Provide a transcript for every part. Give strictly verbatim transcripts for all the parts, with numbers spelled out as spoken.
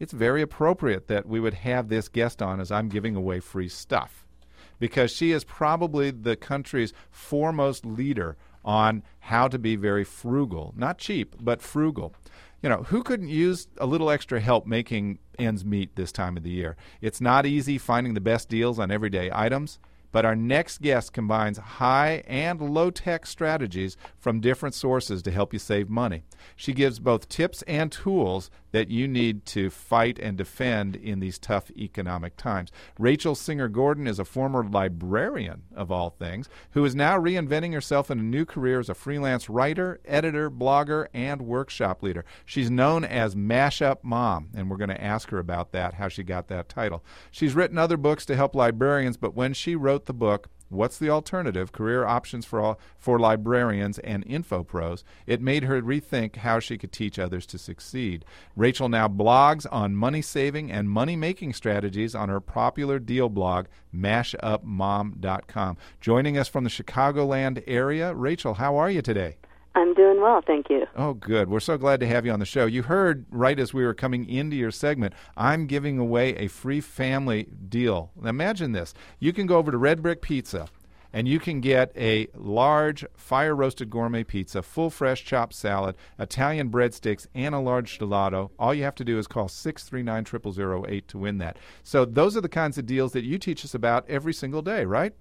it's very appropriate that we would have this guest on as I'm giving away free stuff, because she is probably the country's foremost leader on how to be very frugal, not cheap, but frugal. You know, who couldn't use a little extra help making ends meet this time of the year? It's not easy finding the best deals on everyday items, but our next guest combines high and low-tech strategies from different sources to help you save money. She gives both tips and tools that you need to fight and defend in these tough economic times. Rachel Singer Gordon is a former librarian, of all things, who is now reinventing herself in a new career as a freelance writer, editor, blogger, and workshop leader. She's known as Mashup Mom, and we're going to ask her about that, how she got that title. She's written other books to help librarians, but when she wrote the book, What's the Alternative? Career Options for all, for Librarians and Info Pros, it made her rethink how she could teach others to succeed. Rachel now blogs on money-saving and money-making strategies on her popular deal blog, mash up mom dot com. Joining us from the Chicagoland area, Rachel, how are you today? I'm doing well, thank you. Oh, good. We're so glad to have you on the show. You heard right as we were coming into your segment, I'm giving away a free family deal. Now imagine this. You can go over to Red Brick Pizza, and you can get a large fire-roasted gourmet pizza, full fresh chopped salad, Italian breadsticks, and a large gelato. All you have to do is call six three nine, zero zero zero eight to win that. So those are the kinds of deals that you teach us about every single day, right?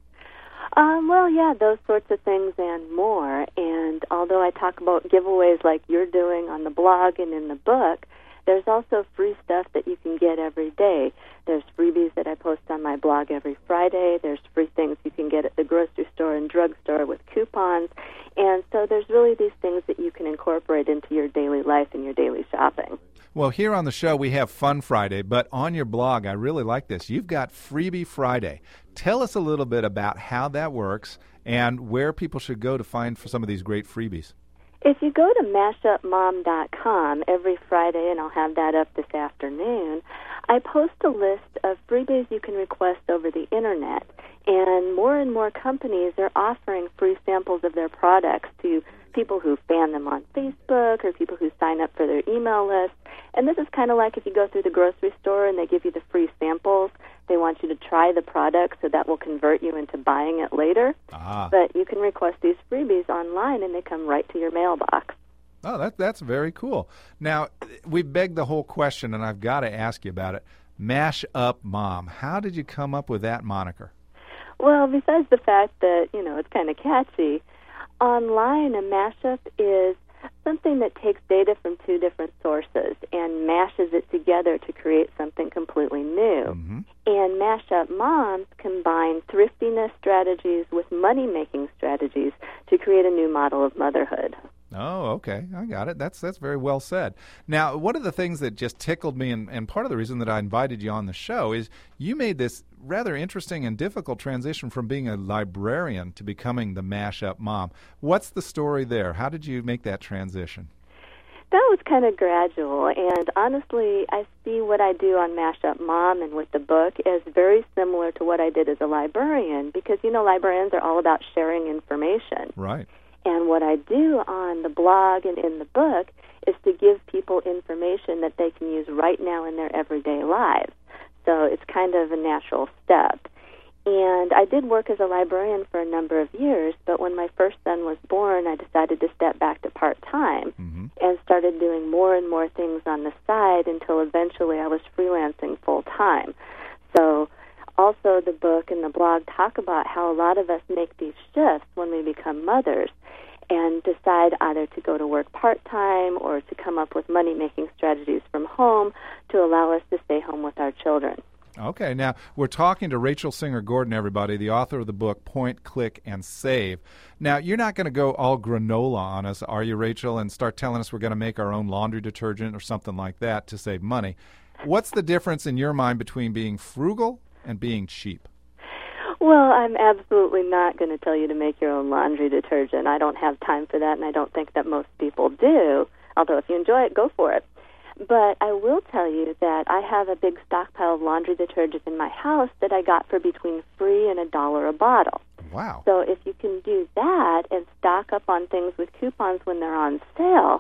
Um, well, yeah, those sorts of things and more. And although I talk about giveaways like you're doing on the blog and in the book, there's also free stuff that you can get every day. There's freebies that I post on my blog every Friday. There's free things you can get at the grocery store and drugstore with coupons. And so there's really these things that you can incorporate into your daily life and your daily shopping. Well, here on the show we have Fun Friday, but on your blog, I really like this. You've got Freebie Friday. Tell us a little bit about how that works and where people should go to find for some of these great freebies. If you go to mash up mom dot com every Friday, and I'll have that up this afternoon, I post a list of freebies you can request over the Internet. And more and more companies are offering free samples of their products to people who fan them on Facebook or people who sign up for their email list. And this is kind of like if you go through the grocery store and they give you the free samples. They want you to try the product, so that will convert you into buying it later. Ah. But you can request these freebies online, and they come right to your mailbox. Oh, that, that's very cool. Now, we begged the whole question, and I've got to ask you about it. Mash Up Mom. How did you come up with that moniker? Well, besides the fact that, you know, it's kind of catchy, online a mashup is something that takes data from two different sources and mashes it together to create something completely new. Mm-hmm. And Mashup Moms combine thriftiness strategies with money-making strategies to create a new model of motherhood. Oh, okay. I got it. That's that's very well said. Now, one of the things that just tickled me, and, and part of the reason that I invited you on the show, is you made this rather interesting and difficult transition from being a librarian to becoming the Mashup Mom. What's the story there? How did you make that transition? That was kind of gradual, and honestly, I see what I do on Mashup Mom and with the book as very similar to what I did as a librarian, because, you know, librarians are all about sharing information. Right. And what I do on the blog and in the book is to give people information that they can use right now in their everyday lives. So it's kind of a natural step. And I did work as a librarian for a number of years, but when my first son was born, I decided to step back to part-time mm-hmm. and started doing more and more things on the side until eventually I was freelancing full-time. So also the book and the blog talk about how a lot of us make these shifts when we become mothers and decide either to go to work part-time or to come up with money-making strategies from home to allow us to stay home with our children. Okay, now we're talking to Rachel Singer Gordon, everybody, the author of the book Point, Click, and Save. Now, you're not going to go all granola on us, are you, Rachel, and start telling us we're going to make our own laundry detergent or something like that to save money. What's the difference in your mind between being frugal and being cheap? Well, I'm absolutely not going to tell you to make your own laundry detergent. I don't have time for that, and I don't think that most people do, although if you enjoy it, go for it. But I will tell you that I have a big stockpile of laundry detergent in my house that I got for between free and a dollar a bottle. Wow. So if you can do that and stock up on things with coupons when they're on sale,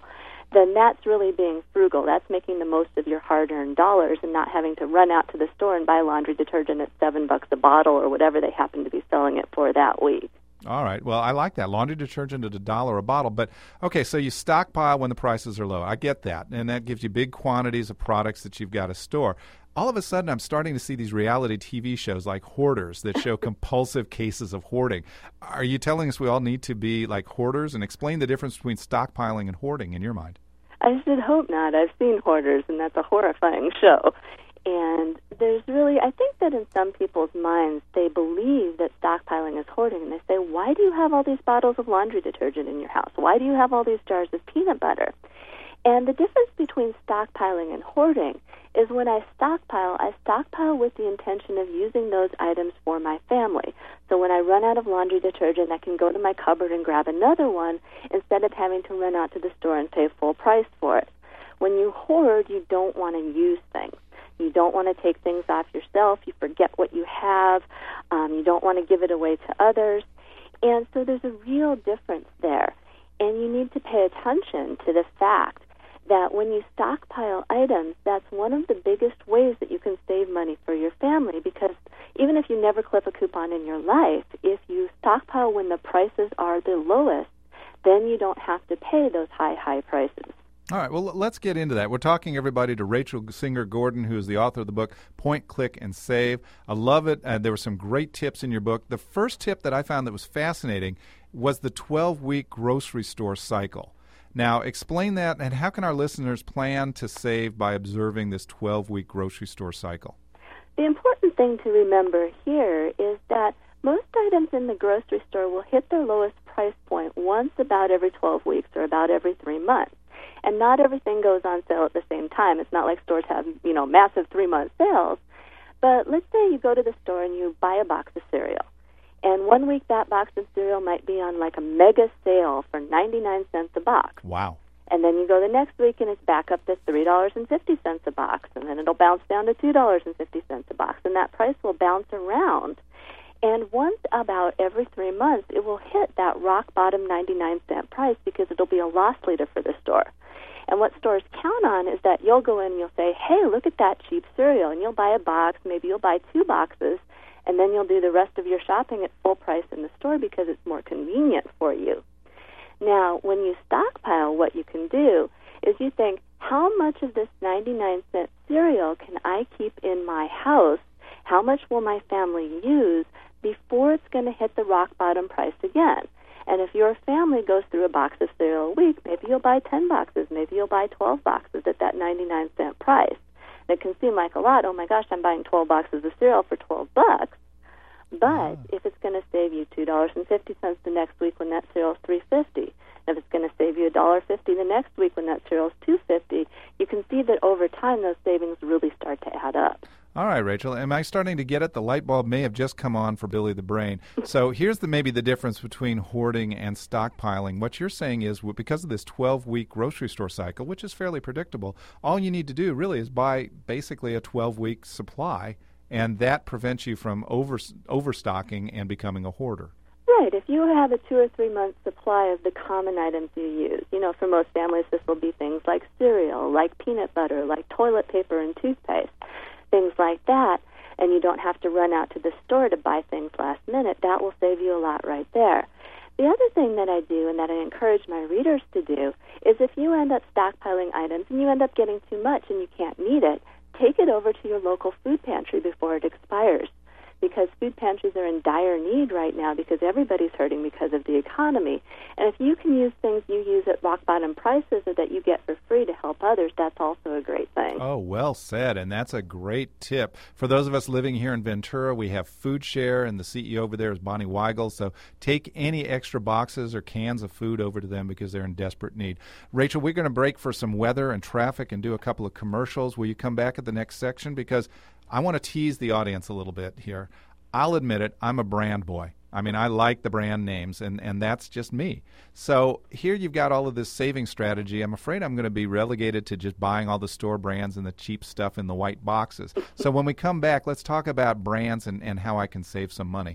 then that's really being frugal. That's making the most of your hard-earned dollars and not having to run out to the store and buy laundry detergent at seven bucks a bottle or whatever they happen to be selling it for that week. All right. Well, I like that. Laundry detergent at a dollar a bottle. But, okay, so you stockpile when the prices are low. I get that. And that gives you big quantities of products that you've got to store. All of a sudden, I'm starting to see these reality T V shows like Hoarders that show compulsive cases of hoarding. Are you telling us we all need to be like hoarders? And explain the difference between stockpiling and hoarding in your mind. I should hope not. I've seen Hoarders, and that's a horrifying show. And there's really, I think that in some people's minds, they believe that stockpiling is hoarding. And they say, why do you have all these bottles of laundry detergent in your house? Why do you have all these jars of peanut butter? And the difference between stockpiling and hoarding is when I stockpile, I stockpile with the intention of using those items for my family. So when I run out of laundry detergent, I can go to my cupboard and grab another one instead of having to run out to the store and pay full price for it. When you hoard, you don't want to use things. You don't want to take things off yourself. You forget what you have. Um, you don't want to give it away to others. And so there's a real difference there. And you need to pay attention to the fact that when you stockpile items, that's one of the biggest ways that you can save money for your family, because even if you never clip a coupon in your life, if you stockpile when the prices are the lowest, then you don't have to pay those high, high prices. All right, well, let's get into that. We're talking, everybody, to Rachel Singer Gordon, who is the author of the book Point, Click, and Save. I love it. Uh, there were some great tips in your book. The first tip that I found that was fascinating was the twelve-week grocery store cycle. Now, explain that, and how can our listeners plan to save by observing this twelve-week grocery store cycle? The important thing to remember here is that most items in the grocery store will hit their lowest price point once about every twelve weeks or about every three months. And not everything goes on sale at the same time. It's not like stores have, you know, massive three-month sales. But let's say you go to the store and you buy a box of cereal. And one week that box of cereal might be on like a mega sale for ninety-nine cents a box. Wow. And then you go the next week and it's back up to three dollars and fifty cents a box. And then it'll bounce down to two dollars and fifty cents a box. And that price will bounce around. And once about every three months, it will hit that rock bottom ninety-nine cent price because it'll be a loss leader for the store. And what stores count on is that you'll go in and you'll say, hey, look at that cheap cereal. And you'll buy a box, maybe you'll buy two boxes, and then you'll do the rest of your shopping at full price in the store because it's more convenient for you. Now, when you stockpile, what you can do is you think, how much of this ninety-nine cent cereal can I keep in my house? How much will my family use before it's going to hit the rock bottom price again? And if your family goes through a box of cereal a week, maybe you'll buy ten boxes, maybe you'll buy twelve boxes at that ninety-nine cent price. And it can seem like a lot. Oh my gosh, I'm buying twelve boxes of cereal for twelve bucks. But if it's going to save you two dollars and fifty cents the next week when that cereal is three dollars and fifty cents, if it's going to save you one dollar and fifty cents the next week when that cereal is two dollars and fifty cents, you can see that over time those savings really start to add up. All right, Rachel. Am I starting to get it? The light bulb may have just come on for Billy the Brain. So here's the maybe the difference between hoarding and stockpiling. What you're saying is because of this twelve-week grocery store cycle, which is fairly predictable, all you need to do really is buy basically a twelve-week supply, and that prevents you from over, overstocking and becoming a hoarder. Right. If you have a two or three month supply of the common items you use, you know, for most families this will be things like cereal, like peanut butter, like toilet paper and toothpaste, things like that, and you don't have to run out to the store to buy things last minute, that will save you a lot right there. The other thing that I do and that I encourage my readers to do is if you end up stockpiling items and you end up getting too much and you can't meet it, take it over to your local food pantry before it expires, because food pantries are in dire need right now because everybody's hurting because of the economy. And if you can use things you use at rock-bottom prices or that you get for free to help others, that's also a great thing. Oh, well said, and that's a great tip. For those of us living here in Ventura, we have Food Share, and the C E O over there is Bonnie Weigel, so take any extra boxes or cans of food over to them because they're in desperate need. Rachel, we're going to break for some weather and traffic and do a couple of commercials. Will you come back at the next section? Because I want to tease the audience a little bit here. I'll admit it, I'm a brand boy. I mean, I like the brand names, and, and that's just me. So here you've got all of this saving strategy. I'm afraid I'm going to be relegated to just buying all the store brands and the cheap stuff in the white boxes. So when we come back, let's talk about brands and, and how I can save some money.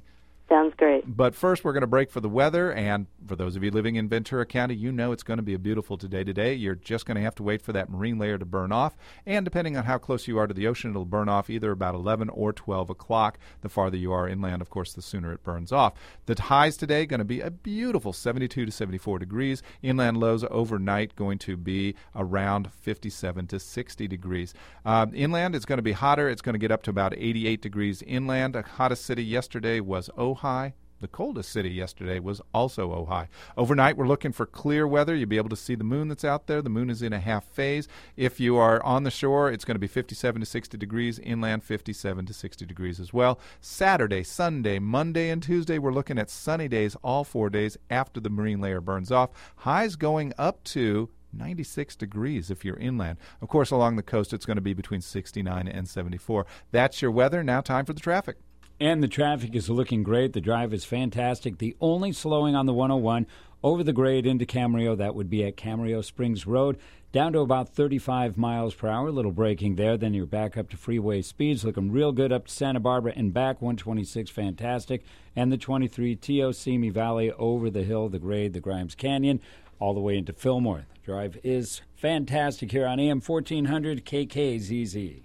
Sounds great. But first, we're going to break for the weather, and for those of you living in Ventura County, you know it's going to be a beautiful today today. You're just going to have to wait for that marine layer to burn off, and depending on how close you are to the ocean, it'll burn off either about eleven or twelve o'clock. The farther you are inland, of course, the sooner it burns off. The highs today going to be a beautiful seventy-two to seventy-four degrees. Inland lows overnight going to be around fifty-seven to sixty degrees. Uh, inland, it's going to be hotter. It's going to get up to about eighty-eight degrees inland. The hottest city yesterday was Ojai. The coldest city yesterday was also Ojai. Overnight, we're looking for clear weather. You'll be able to see the moon that's out there. The moon is in a half phase. If you are on the shore, it's going to be fifty-seven to sixty degrees. Inland, fifty-seven to sixty degrees as well. Saturday, Sunday, Monday, and Tuesday, we're looking at sunny days all four days after the marine layer burns off. Highs going up to ninety-six degrees if you're inland. Of course, along the coast, it's going to be between sixty-nine and seventy-four. That's your weather. Now time for the traffic. And the traffic is looking great. The drive is fantastic. The only slowing on the one oh one over the grade into Camarillo, that would be at Camarillo Springs Road, down to about thirty-five miles per hour. A little braking there. Then you're back up to freeway speeds. Looking real good up to Santa Barbara and back. one twenty-six, fantastic. And the twenty-three, T O Simi Valley over the hill, the grade, the Grimes Canyon, all the way into Fillmore. The drive is fantastic here on A M fourteen hundred K K Z Z.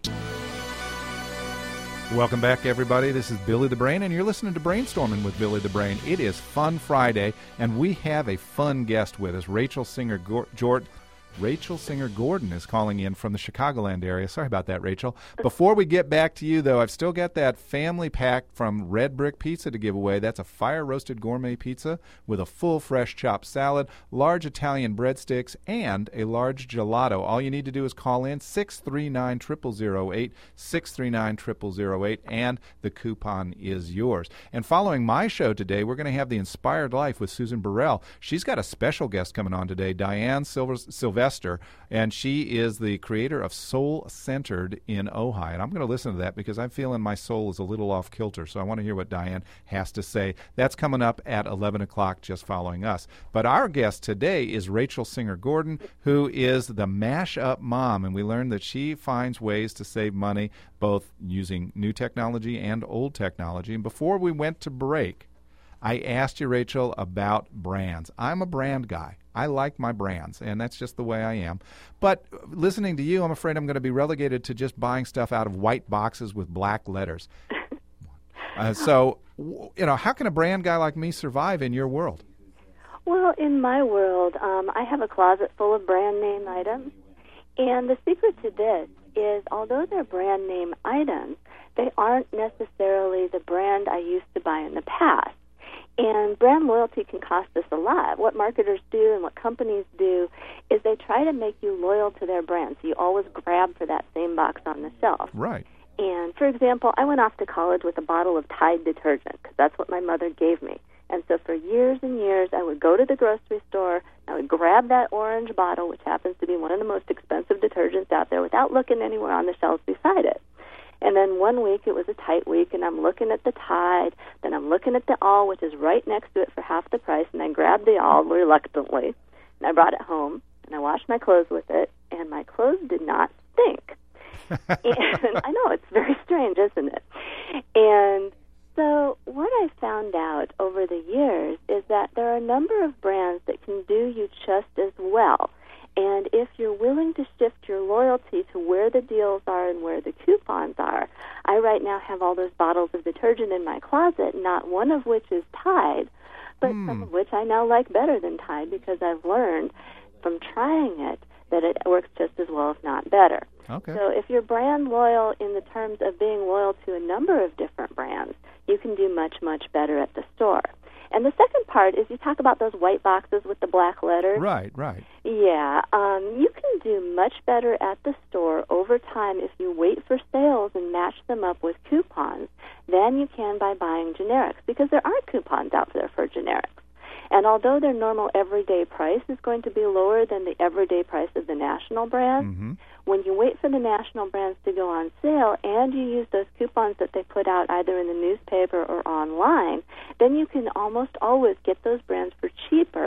Welcome back, everybody. This is Billy the Brain, and you're listening to Brainstorming with Billy the Brain. It is Fun Friday, and we have a fun guest with us. Rachel Singer Gordon. Rachel Singer Gordon is calling in from the Chicagoland area. Sorry about that, Rachel. Before we get back to you, though, I've still got that family pack from Red Brick Pizza to give away. That's a fire-roasted gourmet pizza with a full fresh chopped salad, large Italian breadsticks, and a large gelato. All you need to do is call in six three nine, zero zero zero eight, six three nine, zero zero zero eight, and the coupon is yours. And following my show today, we're going to have The Inspired Life with Susan Burrell. She's got a special guest coming on today, Diane Silver, Sylvester. And she is the creator of Soul Centered in Ojai. And I'm going to listen to that because I'm feeling my soul is a little off kilter. So I want to hear what Diane has to say. That's coming up at eleven o'clock just following us. But our guest today is Rachel Singer Gordon, who is the Mash-Up Mom. And we learned that she finds ways to save money both using new technology and old technology. And before we went to break, I asked you, Rachel, about brands. I'm a brand guy. I like my brands, and that's just the way I am. But listening to you, I'm afraid I'm going to be relegated to just buying stuff out of white boxes with black letters. uh, so, you know, how can a brand guy like me survive in your world? Well, in my world, um, I have a closet full of brand name items. And the secret to this is, although they're brand name items, they aren't necessarily the brand I used to buy in the past. And brand loyalty can cost us a lot. What marketers do and what companies do is they try to make you loyal to their brand, so you always grab for that same box on the shelf. Right. And, for example, I went off to college with a bottle of Tide detergent because that's what my mother gave me. And so for years and years, I would go to the grocery store, I would grab that orange bottle, which happens to be one of the most expensive detergents out there, without looking anywhere on the shelves beside it. And then one week, it was a tight week, and I'm looking at the Tide, then I'm looking at the All, which is right next to it for half the price, and I grabbed the All reluctantly, and I brought it home, and I washed my clothes with it, and my clothes did not stink. And I know, it's very strange, isn't it? And so what I found out over the years is that there are a number of brands that can do you just as well. And if you're willing to shift your loyalty to where the deals are and where the coupons are, I right now have all those bottles of detergent in my closet, not one of which is Tide, but mm. some of which I now like better than Tide because I've learned from trying it that it works just as well, if not better. Okay. So if you're brand loyal in the terms of being loyal to a number of different brands, you can do much, much better at the store. And the second part is you talk about those white boxes with the black letters. Right, right. Yeah, um, you can do much better at the store over time if you wait for sales and match them up with coupons than you can by buying generics, because there aren't coupons out there for generics. And although their normal everyday price is going to be lower than the everyday price of the national brands, mm-hmm. when you wait for the national brands to go on sale and you use those coupons that they put out either in the newspaper or online, then you can almost always get those brands for cheaper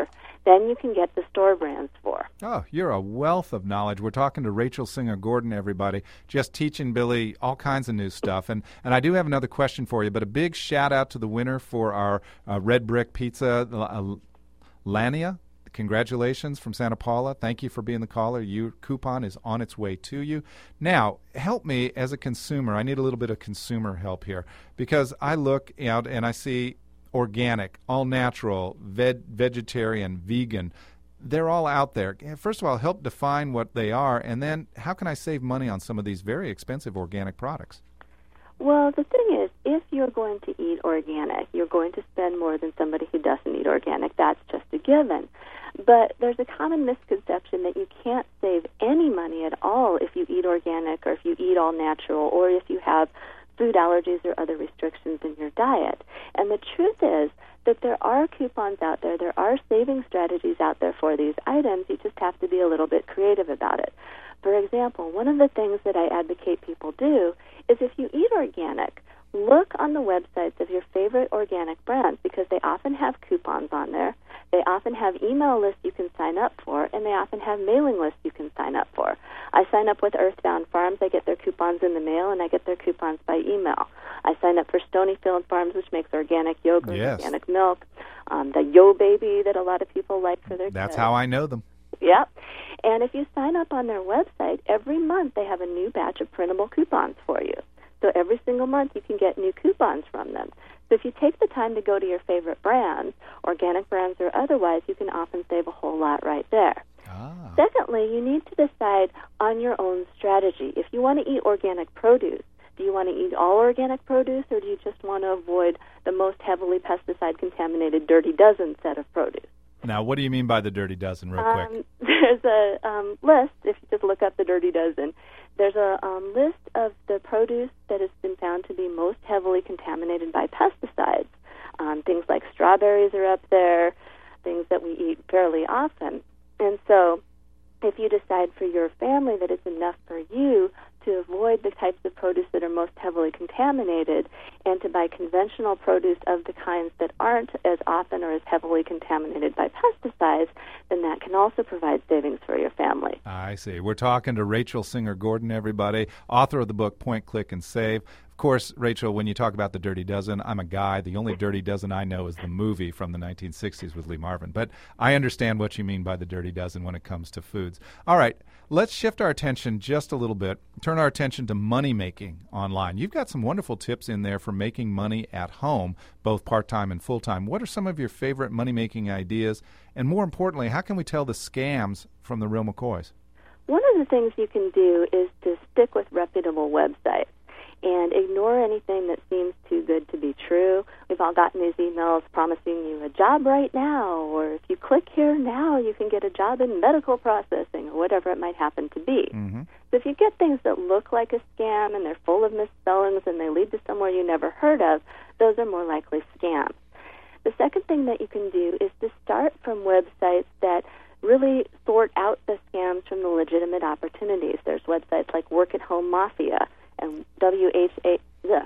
then you can get the store brands for. Oh, you're a wealth of knowledge. We're talking to Rachel Singer Gordon, everybody, just teaching Billy all kinds of new stuff. And and I do have another question for you, but a big shout out to the winner for our uh, Red Brick Pizza, uh, Lania. Congratulations from Santa Paula. Thank you for being the caller. Your coupon is on its way to you. Now, help me as a consumer. I need a little bit of consumer help here because I look out and I see organic, all natural, veg- vegetarian, vegan. They're all out there. First of all, help define what they are, and then how can I save money on some of these very expensive organic products? Well, the thing is, if you're going to eat organic, you're going to spend more than somebody who doesn't eat organic. That's just a given. But there's a common misconception that you can't save any money at all if you eat organic or if you eat all natural or if you have food allergies or other restrictions in your diet. And the truth is that there are coupons out there, there are saving strategies out there for these items. You just have to be a little bit creative about it. For example, one of the things that I advocate people do is if you eat organic, look on the websites of your favorite organic brands because they often have coupons on there. They often have email lists you can sign up for, and they often have mailing lists you can sign up for. I sign up with Earthbound Farms. I get their coupons in the mail, and I get their coupons by email. I sign up for Stonyfield Farms, which makes organic yogurt, yes. organic milk, um, the Yo Baby that a lot of people like for their That's kids. how I know them. Yep. And if you sign up on their website, every month they have a new batch of printable coupons for you. So every single month you can get new coupons from them. So if you take the time to go to your favorite brands, organic brands or otherwise, you can often save a whole lot right there. Ah. Secondly, you need to decide on your own strategy. If you want to eat organic produce, do you want to eat all organic produce or do you just want to avoid the most heavily pesticide-contaminated Dirty Dozen set of produce? Now, what do you mean by the Dirty Dozen, real quick? Um, there's a um, list, if you just look up the Dirty Dozen, there's a um, list of the produce that has been found to be most heavily contaminated by pesticides. Um, things like strawberries are up there, things that we eat fairly often. And so if you decide for your family that it's enough for you to avoid the types of produce that are most heavily contaminated and to buy conventional produce of the kinds that aren't as often or as heavily contaminated by pesticides, then that can also provide savings for your family. I see. We're talking to Rachel Singer Gordon, everybody, author of the book Point, Click, and Save. Of course, Rachel, when you talk about the Dirty Dozen, I'm a guy. The only Dirty Dozen I know is the movie from the nineteen sixties with Lee Marvin. But I understand what you mean by the Dirty Dozen when it comes to foods. All right, let's shift our attention just a little bit, turn our attention to money-making online. You've got some wonderful tips in there for making money at home, both part-time and full-time. What are some of your favorite money-making ideas? And more importantly, how can we tell the scams from the real McCoys? One of the things you can do is to stick with reputable websites and ignore anything that seems too good to be true. We've all gotten these emails promising you a job right now, or if you click here now, you can get a job in medical processing, or whatever it might happen to be. Mm-hmm. So if you get things that look like a scam and they're full of misspellings and they lead to somewhere you never heard of, those are more likely scams. The second thing that you can do is to start from websites that really sort out the scams from the legitimate opportunities. There's websites like Work at Home Mafia and W H A,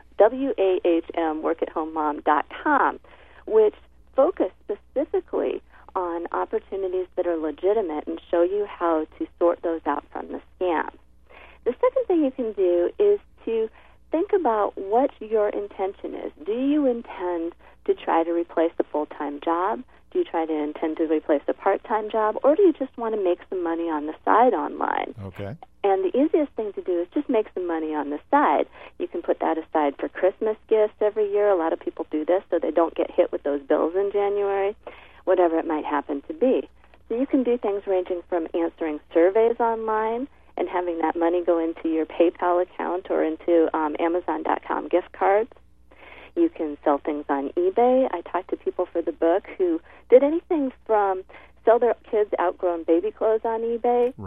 W A H M, work at home mom dot com, which focus specifically on opportunities that are legitimate and show you how to sort those out from the scams. The second thing you can do is to think about what your intention is. Do you intend to try to replace a full-time job? Do you try to intend to replace a part-time job? Or do you just want to make some money on the side online? Okay. And the easiest thing to do is just make some money on the side. You can put that aside for Christmas gifts every year. A lot of people do this so they don't get hit with those bills in January, whatever it might happen to be. So you can do things ranging from answering surveys online and having that money go into your PayPal account or into um, Amazon dot com gift cards. You can sell things on eBay. I talked to people for the book who did anything from sell their kids outgrown baby clothes on eBay right. to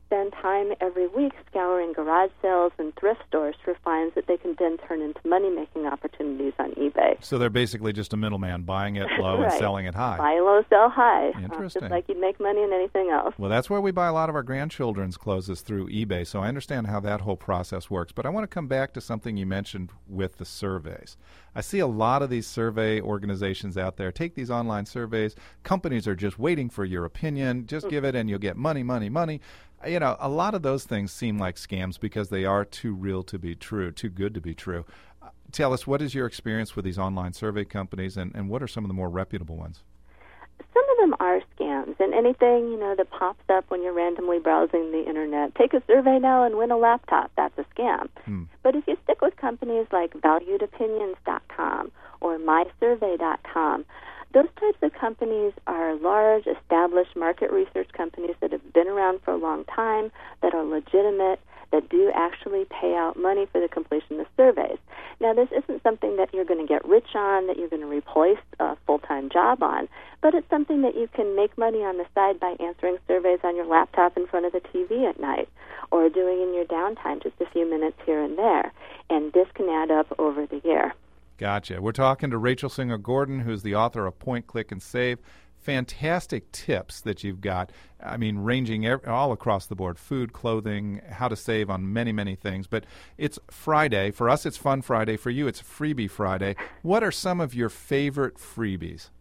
spend time every week scouring garage sales and thrift stores for finds that they can then turn into money-making opportunities on eBay. So they're basically just a middleman, buying it low right. and selling it high. Buy low, sell high. Interesting. Uh, just like you'd make money in anything else. Well, that's where we buy a lot of our grandchildren's clothes is through eBay, so I understand how that whole process works. But I want to come back to something you mentioned with the surveys. I see a lot of these survey organizations out there take these online surveys. Companies are just waiting for your opinion. Just mm-hmm. give it and you'll get money, money, money. You know, a lot of those things seem like scams because they are too real to be true, too good to be true. Uh, tell us, what is your experience with these online survey companies, and, and what are some of the more reputable ones? Some of them are scams, and anything, you know, that pops up when you're randomly browsing the Internet, take a survey now and win a laptop, that's a scam. Hmm. But if you stick with companies like valued opinions dot com or my survey dot com, those types of companies are large, established market research companies that have been around for a long time, that are legitimate, that do actually pay out money for the completion of surveys. Now, this isn't something that you're going to get rich on, that you're going to replace a full-time job on, but it's something that you can make money on the side by answering surveys on your laptop in front of the T V at night, or doing in your downtime just a few minutes here and there. And this can add up over the year. Gotcha. We're talking to Rachel Singer Gordon, who's the author of Point, Click, and Save. Fantastic tips that you've got, I mean, ranging every, all across the board, food, clothing, how to save on many, many things. But it's Friday. For us, it's Fun Friday. For you, it's Freebie Friday. What are some of your favorite freebies?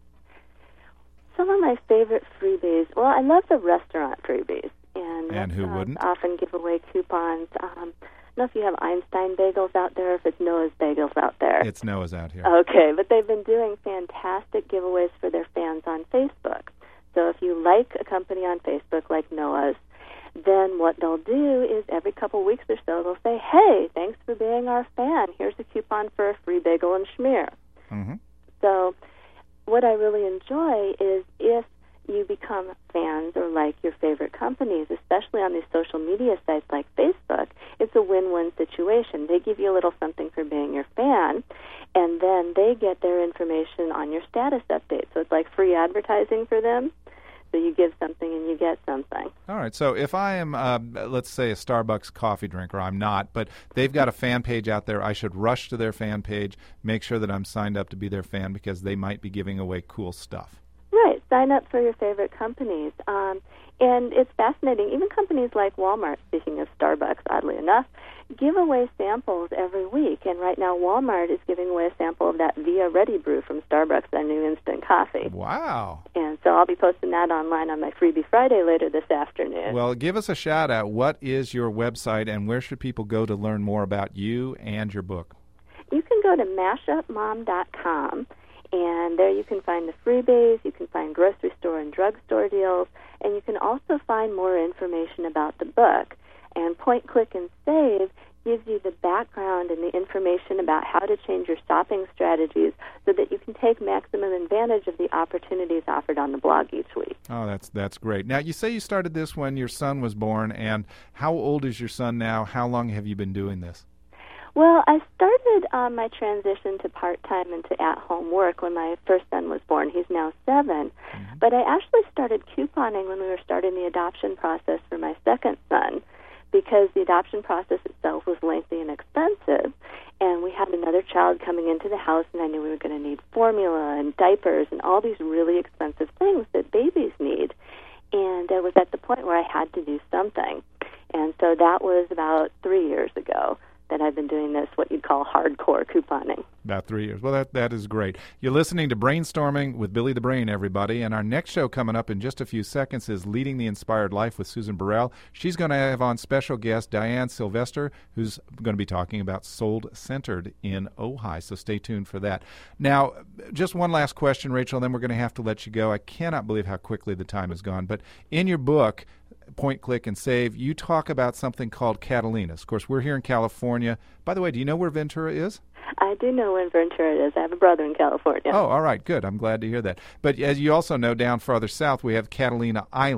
Some of my favorite freebies, well, I love the restaurant freebies. And, and who wouldn't? Often give away coupons. Um, I don't know if you have Einstein Bagels out there, or if it's Noah's Bagels out there. It's Noah's out here. Okay, but they've been doing fantastic giveaways for their fans on Facebook. So if you like a company on Facebook like Noah's, then what they'll do is every couple weeks or so they'll say, hey, thanks for being our fan. Here's a coupon for a free bagel and schmear. Mm-hmm. So what I really enjoy is if you become fans or like your favorite companies, especially on these social media sites like Facebook, it's a win-win situation. They give you a little something for being your fan, and then they get their information on your status update. So it's like free advertising for them. So you give something and you get something. All right. So if I am, uh, let's say, a Starbucks coffee drinker, I'm not, but they've got a fan page out there. I should rush to their fan page, make sure that I'm signed up to be their fan because they might be giving away cool stuff. Right. Sign up for your favorite companies. Um, and it's fascinating. Even companies like Walmart, speaking of Starbucks, oddly enough, give away samples every week. And right now Walmart is giving away a sample of that Via Ready Brew from Starbucks, their new instant coffee. Wow. And so I'll be posting that online on my Freebie Friday later this afternoon. Well, give us a shout out. What is your website, and where should people go to learn more about you and your book? You can go to mashup mom dot com. And there you can find the freebies, you can find grocery store and drugstore deals, and you can also find more information about the book. And Point, Click, and Save gives you the background and the information about how to change your shopping strategies so that you can take maximum advantage of the opportunities offered on the blog each week. Oh, that's that's great. Now, you say you started this when your son was born, and how old is your son now? How long have you been doing this? Well, I started um, my transition to part-time and to at-home work when my first son was born. He's now seven. Mm-hmm. But I actually started couponing when we were starting the adoption process for my second son because the adoption process itself was lengthy and expensive. And we had another child coming into the house, and I knew we were going to need formula and diapers and all these really expensive things that babies need. And I was at the point where I had to do something. And so that was about three years ago that I've been doing this, what you'd call hardcore couponing. About three years. Well, that that is great. You're listening to Brainstorming with Billy the Brain, everybody. And our next show coming up in just a few seconds is Leading the Inspired Life with Susan Burrell. She's going to have on special guest Diane Sylvester, who's going to be talking about Sold Centered in Ojai. So stay tuned for that. Now, just one last question, Rachel, then we're going to have to let you go. I cannot believe how quickly the time has gone. But in your book, Point, Click, and Save, you talk about something called Catalinas. Of course, we're here in California. By the way, do you know where Ventura is? I do know where Ventura is. I have a brother in California. Oh, all right, good. I'm glad to hear that. But as you also know, down farther south, we have Catalina Island.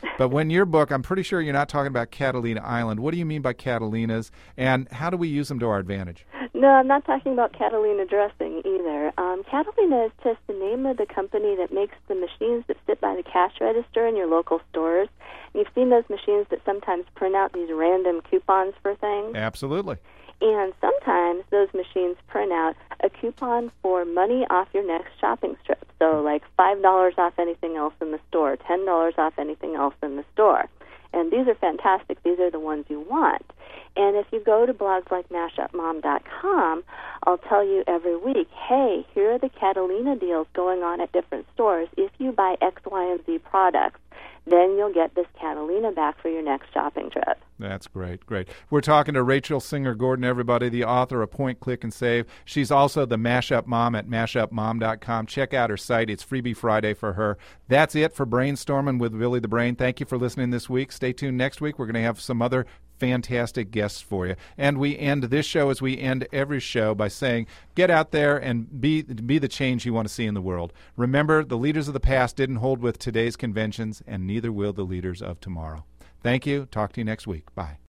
But when your book, I'm pretty sure you're not talking about Catalina Island. What do you mean by Catalinas, and how do we use them to our advantage? No, I'm not talking about Catalina dressing either. Um, Catalina is just the name of the company that makes the machines that sit by the cash register in your local stores. You've seen those machines that sometimes print out these random coupons for things. Absolutely. And sometimes those machines print out a coupon for money off your next shopping trip. So like five dollars off anything else in the store, ten dollars off anything else in the store. And these are fantastic. These are the ones you want. And if you go to blogs like mash up mom dot com, I'll tell you every week, hey, here are the Catalina deals going on at different stores. If you buy X, Y, and Z products, then you'll get this Catalina back for your next shopping trip. That's great, great. We're talking to Rachel Singer-Gordon, everybody, the author of Point, Click, and Save. She's also the Mashup Mom at mash up mom dot com. Check out her site. It's Freebie Friday for her. That's it for Brainstorming with Billy the Brain. Thank you for listening this week. Stay tuned next week. We're going to have some other fantastic guests for you. And we end this show as we end every show by saying, get out there and be be the change you want to see in the world. Remember, the leaders of the past didn't hold with today's conventions, and neither will the leaders of tomorrow. Thank you. Talk to you next week. Bye.